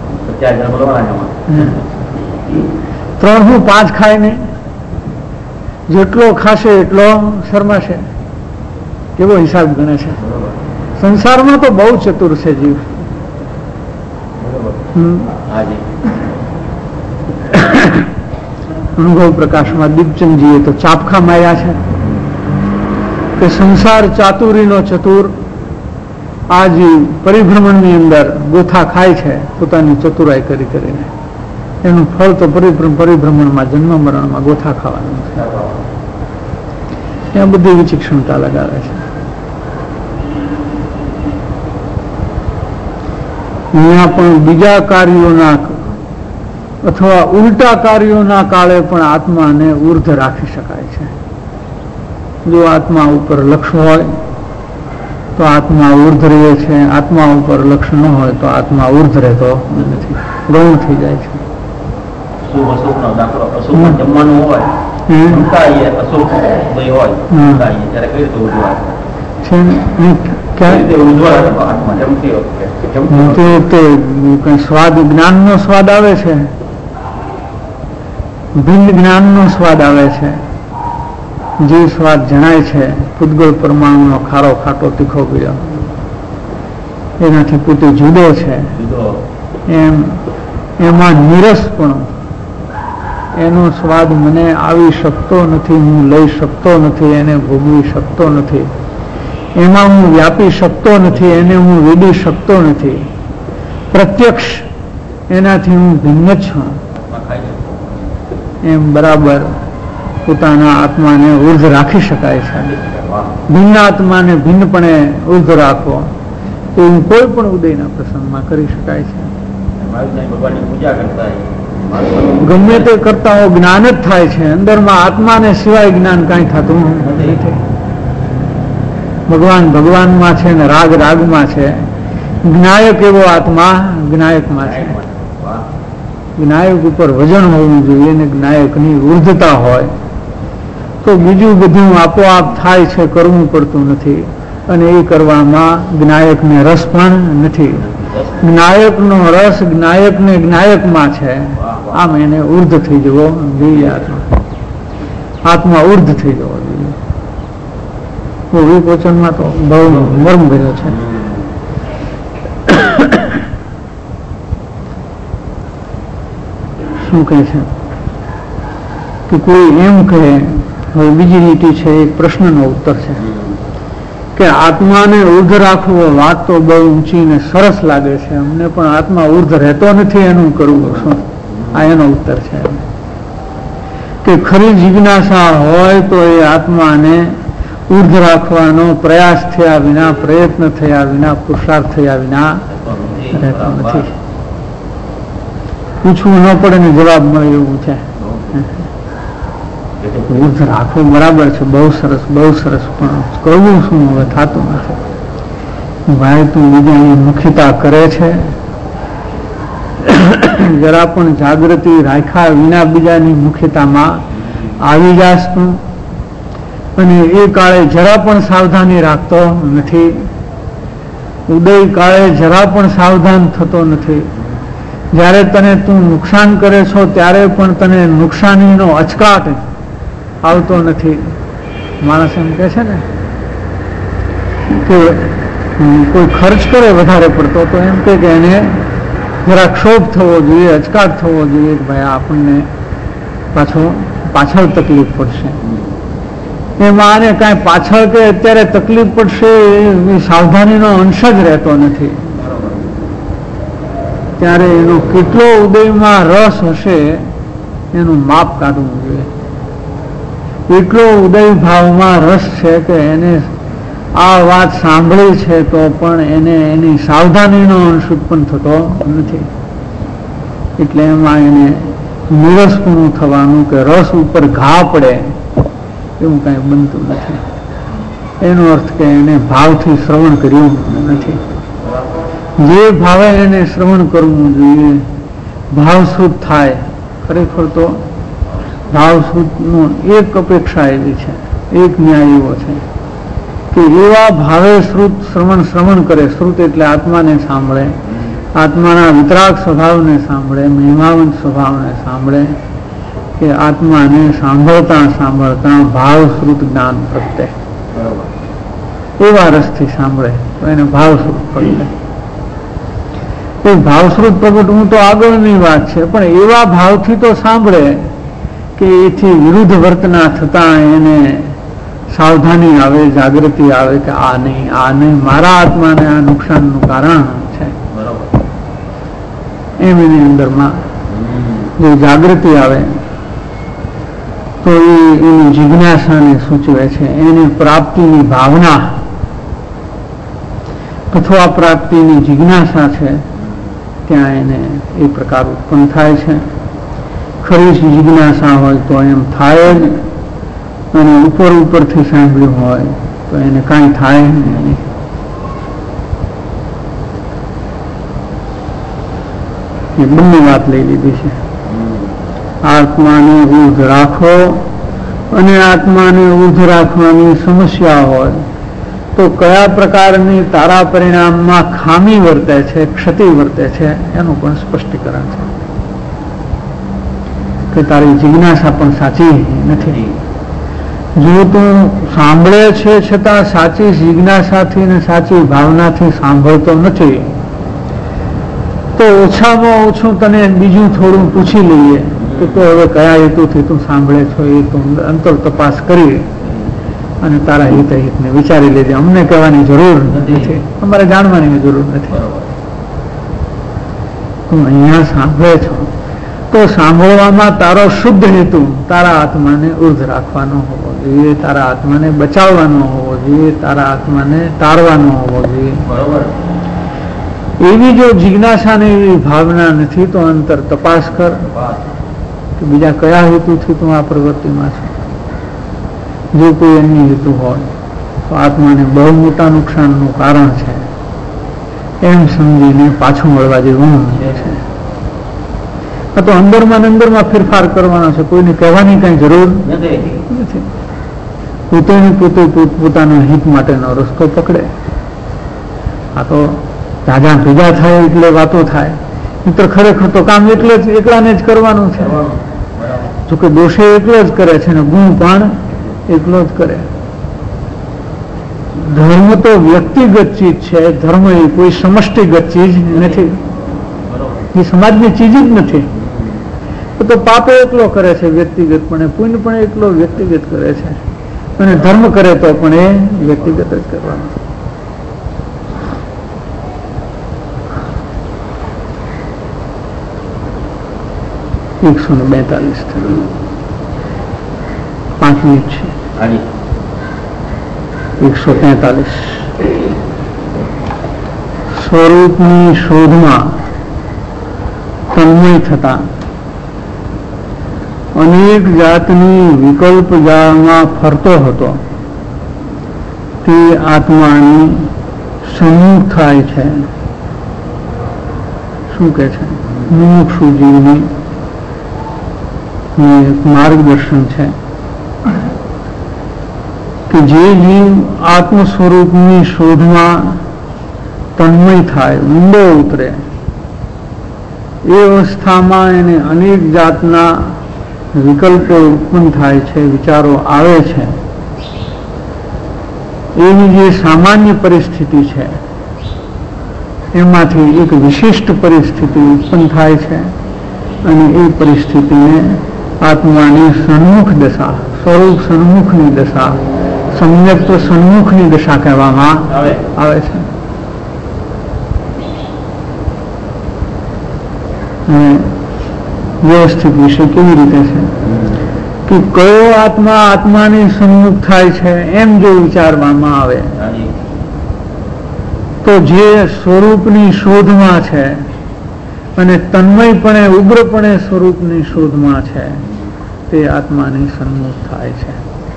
ત્રણ હું પાંચ ખાય ને જેટલો ખાશે એટલો શરમાશે. કેવો હિસાબ ગણે છે? સંસારમાં તો બહુ ચતુર છે જીવ. અનુભવ પ્રકાશમાં દીપચંદજીએ તો ચાપખા માર્યા છે કે સંસાર ચાતુરીનો ચતુર આ જીવ પરિભ્રમણની અંદર ગોથા ખાય છે પોતાની ચતુરાઈ કરી કરીને. એનું ફળ તો પરિભ્રમણમાં જન્મ મરણમાં ગોથા ખાવાનું છે. ત્યાં બધી વિચિક્ષણતા લગાવે છે. અહીંયા પણ બીજા કાર્યોના અથવા ઉલટા કાર્યોના કાળે પણ આત્માને ઉર્ધ રાખી શકાય છે. જો આત્મા ઉપર લક્ષ હોય તો આત્મા ઉર્ધ રહે છે, આત્મા ઉપર લક્ષ ન હોય તો આત્મા ઉર્ધ રહેતો નથી, ગૌણ થઈ જાય છે. જમવાનું હોય સ્વાદ જ્ઞાન નો સ્વાદ આવે છે, ભિન્ન જ્ઞાન નો સ્વાદ આવે છે. જે સ્વાદ જણાય છે પૂતગળ પરમાણુનો ખારો ખાટો તીખો પીળો, એનાથી પોતે જુદો છે, એમ એમાં નિરસપણું, એનો સ્વાદ મને આવી શકતો નથી, હું લઈ શકતો નથી, એને ભોગવી શકતો નથી, એમાં હું વ્યાપી શકતો નથી, એને હું વેડી શકતો નથી. પ્રત્યક્ષ એનાથી હું ભિન્ન જ છું એમ બરાબર પોતાના આત્માને ઉર્ધ રાખી શકાય છે. ભિન્ન આત્માને ભિન્નપણે ઉર્ધ રાખો એવું કોઈ પણ ઉદયના પ્રસંગમાં કરી શકાય છે. ભગવાનની પૂજા કરતા ગમે તે કરતા હો જ્ઞાન જ થાય છે. અંદરમાં આત્માને સિવાય જ્ઞાન કાંઈ થતું નથી. ભગવાન ભગવાનમાં છે ને રાગ રાગમાં છે. જ્ઞાયક એવો આત્મા જ્ઞાયકમાં છે. જ્ઞાયક ઉપર વજન હોવું જોઈએ ને જ્ઞાયકની ઉર્ધતા હોય તો બીજું બધું આપોઆપ થાય છે, કરવું પડતું નથી. અને એ કરવામાં જ્ઞાયકને રસ પણ નથી. જ્ઞાયકનો રસ જ્ઞાયકને જ્ઞાયકમાં છે. આમ એને ઉર્ધ થઈ જવો જોઈએ. આત્મા આત્મા ઉર્ધ થઈ જવો જોઈએ. વિપોચનમાં તો બહુ મર્મ ભર્યો છે. શું કહે છે કે કોઈ એમ કહે, હવે બીજી લીટી છે, એક પ્રશ્નનો ઉત્તર છે કે આત્માને ઉર્ધ રાખવો વાત તો બહુ ઊંચી ને સરસ લાગે છે, અમને પણ આત્મા ઉર્ધ રહેતો નથી, એનું કરવું શું? આ એનો ઉત્તર છે કે ખરી જિજ્ઞાસા હોય તો એ આત્માને ઉર્ધ રાખવાનો પ્રયાસ થયા વિના, પ્રયત્ન થયા વિના, પુરુષાર્થ થયા વિના રહેતો નથી. પૂછવું ન પડે ને જવાબ મળે એવું છે. ઉર્ધ રાખવું બરાબર છે, બહુ સરસ બહુ સરસ, પણ કરવું શું હવે થતું નથી. ભાઈ તું બીજાની મુખ્યતા કરે છે, જરા પણ જાગૃતિ રાખ્યા વિના બીજાની મુખ્યતામાં આવી જાસ તું, અને એ કાળે જરા પણ સાવધાની રાખતો નથી. ઉદય કાળે જરા પણ સાવધાન થતો નથી. જ્યારે તને તું નુકસાન કરે છો ત્યારે પણ તને નુકસાનીનો અચકાટ આવતો નથી. માણસ એમ કહે છે ને કે કોઈ ખર્ચ કરે વધારે પડતો તો એમ કે એને જરા ક્ષોભ થવો જોઈએ, અચકાટ થવો જોઈએ કે ભાઈ આપણને પાછો પાછળ તકલીફ પડશે. એમાં આને કાંઈ પાછળ કે અત્યારે તકલીફ પડશે એ સાવધાનીનો અંશ જ રહેતો નથી. ત્યારે એનો કેટલો ઉદયમાં રસ હશે એનું માપ કાઢવું જોઈએ. એટલો ઉદય ભાવમાં રસ છે કે એને આ વાત સાંભળી છે તો પણ એને એની સાવધાનીનો અંશ ઉત્પન્ન થતો નથી. એટલે એમાં એને નિરસપણું થવાનું કે રસ ઉપર ઘા પડે એવું કાંઈ બનતું નથી. એનો અર્થ કે એને ભાવથી શ્રવણ કર્યું નથી. જે ભાવે એને શ્રવણ કરવું જોઈએ, ભાવશુદ્ધ થાય. ખરેખર તો ભાવશુદ્ધનો એક અપેક્ષા એવી છે, એક ન્યાય એવો છે કે એવા ભાવે શ્રુત શ્રવણ શ્રવણ કરે. શ્રુત એટલે આત્માને સાંભળે, આત્માના વિતરાગ સ્વભાવને સાંભળે, મહિમાવંત સ્વભાવને સાંભળે, કે આત્માને સાંભળતા સાંભળતા ભાવશ્રુત જ્ઞાન પ્રગટે. એવા રસથી સાંભળે તો એને ભાવશ્રુત પ્રગટે. એ ભાવશ્રુત પ્રગટવું તો આગળની વાત છે, પણ એવા ભાવથી તો સાંભળે કે એથી વિરુદ્ધ વર્તના થતા એને સાવધાની આવે, જાગૃતિ આવે કે આ નહીં, આ નહીં, મારા આત્માને આ નુકસાનનું કારણ છે. એમ એની અંદરમાં જો જાગૃતિ આવે તો એ એની જિજ્ઞાસાને સૂચવે છે. એની પ્રાપ્તિની ભાવના અથવા પ્રાપ્તિની જિજ્ઞાસા છે ત્યાં એને એ પ્રકાર ઉત્પન્ન થાય છે. ખરી જિજ્ઞાસા હોય તો એમ થાય જ, અને ઉપર ઉપરથી સાંભળ્યું હોય તો એને કાંઈ થાય નહીં. એ બંને વાત લઈ લીધી છે. આત્માને ઉર્ધ રાખો અને આત્માને ઉર્ધ રાખવાની સમસ્યા હોય તો કયા પ્રકારની તારા પરિણામમાં ખામી વર્તે છે, ક્ષતિ વર્તે છે એનું પણ સ્પષ્ટીકરણ છે કે તારી જિજ્ઞાસા પણ સાચી નથી. જો તું સાંભળે છે છતાં સાચી જિજ્ઞાસાથી અને સાચી ભાવનાથી સાંભળતો નથી તો ઓછામાં ઓછું તને બીજું થોડું પૂછી લઈએ કે તો હવે કયા હેતુથી તું સાંભળે છો એ તું અંતર તપાસ કરી અને તારા હિત હિતને વિચારી લેજે. અમને કહેવાની જરૂર નથી, અમારે જાણવાની જરૂર નથી. તું અહીંયા સાંભળે છો તો સાંભળવામાં તારો શુદ્ધ હેતુ તારા આત્માને ઉર્ધ રાખવાનો હોવો જોઈએ, તારા આત્માને બચાવવાનો હોવો જોઈએ, તારા આત્માને તારવાનો હોવો જોઈએ. એવી જો જિજ્ઞાસા ને એવી ભાવના નથી તો અંતર તપાસ કર કે બીજા કયા હેતુથી તું આ પ્રવૃત્તિમાં છે. જો કોઈ અન્ય હેતુ હોય તો આત્માને બહુ મોટા નુકસાનનું કારણ છે એમ સમજીને પાછું મળવા જેવું છે. તો અંદરમાં ને અંદરમાં ફેરફાર કરવાનો છે, કોઈને કહેવાની કઈ જરૂર નથી. પોતે પોતે પોતાના હિત માટેનો રસ્તો પકડે. આ તો જાજા ભેગા થાય એટલે વાતો થાય, મિત્ર ખરેખર તો કામ એટલે જ એકલાને જ કરવાનું છે. જોકે દોષે એકલો જ કરે છે ને ગુણ પણ એકલો જ કરે. ધર્મ તો વ્યક્તિગત ચીજ છે, ધર્મ એ કોઈ સમષ્ટિગત ચીજ નથી, એ સમાજની ચીજ જ નથી. તો પાપે એકલો કરે છે વ્યક્તિગત, પણ પુણ્ય પણ એકલો વ્યક્તિગત કરે છે, અને ધર્મ કરે તો પણ એ વ્યક્તિગત જ કરવાનો. એકસો ને બેતાલીસ પાંચ મિનિટ છે. એકસો તેતાલીસ સ્વરૂપની શોધમાં તન્મય થતા અનેક જાતની વિકલ્પ જાળમાં ફરતો હતો તે આત્માની સન્મુખ થાય છે. શું કે છે? મુમુક્ષુ જીવની માર્ગદર્શન છે કે જે જીવ આત્મ સ્વરૂપની શોધમાં તન્મય થાય, ઊંડો ઉતરે, એ અવસ્થામાં એને અનેક જાતના વિકલ્પો ઉત્પન્ન થાય છે, વિચારો આવે છે. એની જે સામાન્ય પરિસ્થિતિ છે એમાંથી એક વિશિષ્ટ પરિસ્થિતિ ઉત્પન્ન થાય છે, અને એ પરિસ્થિતિને આત્માની સન્મુખ દશા, સ્વરૂપ સન્મુખની દશા, સમ્યક્ત્વ સન્મુખની દશા કહેવામાં આવે છે. વ્યવસ્થિત વિષય કેવી રીતે છે કે કયો આત્મા આત્માની સન્મુખ થાય છે એમ જો વિચારવામાં આવે તો જે સ્વરૂપની શોધમાં છે અને તન્મયપણે ઉગ્રપણે સ્વરૂપની શોધમાં છે તે આત્માની સન્મુખ થાય છે.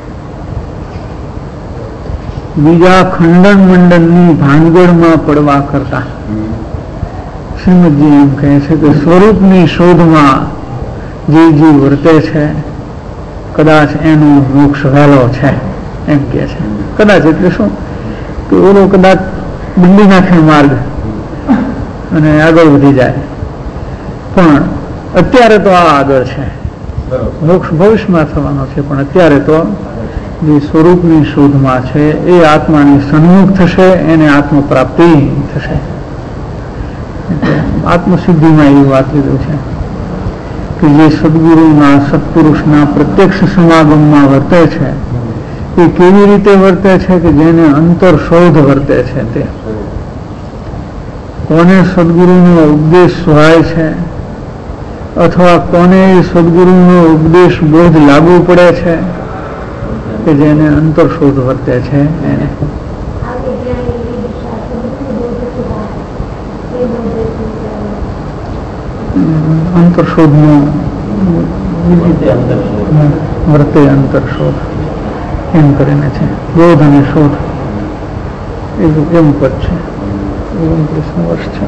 બીજા ખંડન મંડનની ભાનગડમાં પડવા કરતા શ્રીમદજી એમ કહે છે કે સ્વરૂપની શોધમાં જે જીવ વર્તે છે કદાચ એનો મોક્ષ વહેલો છે એમ કે છે. કદાચ એટલે શું કે ઓલો કદાચ બંધી નાખે માર્ગ અને આગળ વધી જાય, પણ અત્યારે તો આ આગળ છે, મોક્ષ ભવિષ્યમાં થવાનો છે, પણ અત્યારે તો જે સ્વરૂપની શોધમાં છે એ આત્માની સન્મુખ થશે, એને આત્મ પ્રાપ્તિ થશે. આત્મસિદ્ધિમાં એવી વાત લીધું છે કે જે સદગુરુના સત્પુરુષના પ્રત્યક્ષ સમાગમમાં વર્તે છે એ કેવી રીતે વર્તે છે કે જેને અંતર શોધ વર્તે છે. તે કોને સદગુરુનો ઉપદેશ સુહાય છે અથવા કોને સદગુરુનો ઉપદેશ બોધ લાગુ પડે છે કે જેને અંતર શોધ વર્તે છે એને. અંતરશોધનું વર્તે અંતરશોધ એમ કરીને છે. બોધ અને શોધ એવું એમ પદ છે. ઓગણત્રીસનું વર્ષ છે.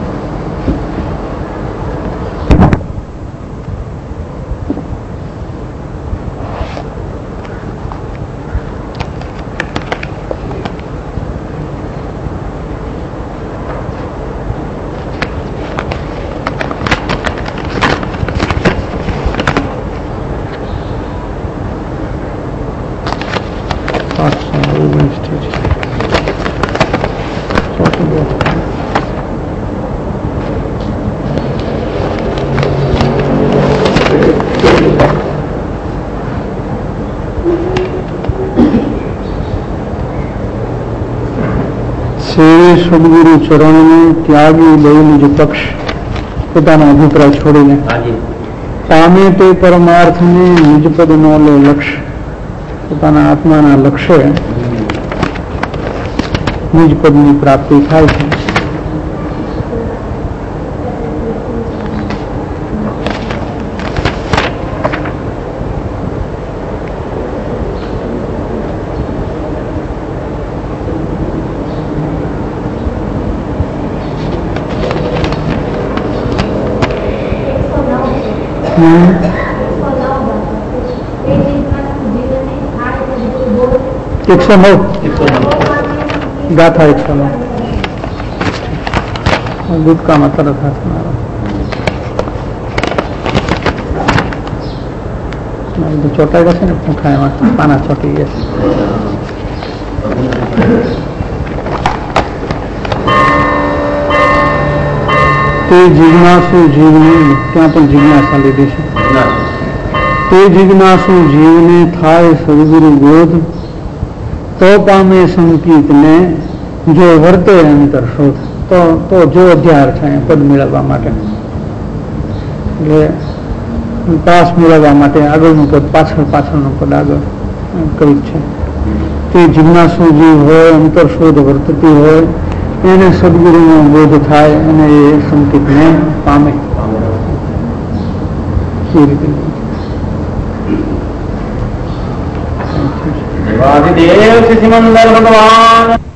સદગુરુ ચરણનું ત્યાગી બહુ નિજ પક્ષ પોતાનો અભિપ્રાય છોડીને પામે તે પરમાર્થને નિજપદ નો લે લક્ષ્ય. પોતાના આત્માના લક્ષ્ય નિજપદની પ્રાપ્તિ થાય છે. હમ. એકસો નવ ગાથા એકસો નવ ગુટકામાં તરત હાથ મારો બધું ચોટાઈ જશે ને પૂંઠા એમાં પાના ચોટી જશે. તે જિજ્ઞાસુ જીવને ત્યાં પણ જિજ્ઞાસા લીધી છે. તે જિજ્ઞાસુ જીવને થાય સદગુરુ બોધ તો પામે સંકિતને જો વર્તે અંતર શોધ. તો તો જો અધ્યાર છે પદ મેળવવા માટે એટલે પાસ મેળવવા માટે આગળનું પદ પાછળ પાછળનું પદ આગળ કહ્યું છે. તે જિજ્ઞાસુ જીવ હોય અંતર શોધ વર્તતી હોય એને સદગુરુનો બોધ થાય અને એ સંકિતને પામે. એ રીતે દેવાધિદેવ શ્રી સિમંદર ભગવાન